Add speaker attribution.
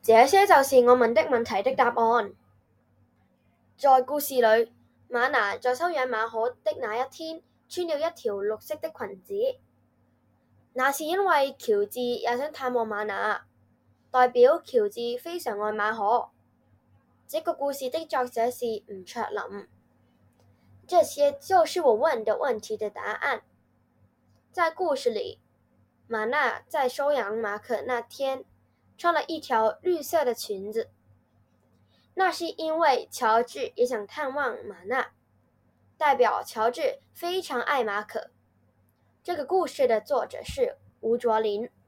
Speaker 1: 這些就是我問的問題的答案。在故事裏，馬拿在收養馬可的那一天，穿了一條綠色的裙子。那是因為喬治也想探望馬拿，代表喬治非常愛馬可。這個故事的作者是吳卓林。這些就是我問的問題的答案。在故事裡，馬拿在收養馬可那天穿了一條綠色的裙子，那是因為喬治也想探望馬拿，代表喬治非常愛馬可。這個故事的作者是吳卓林。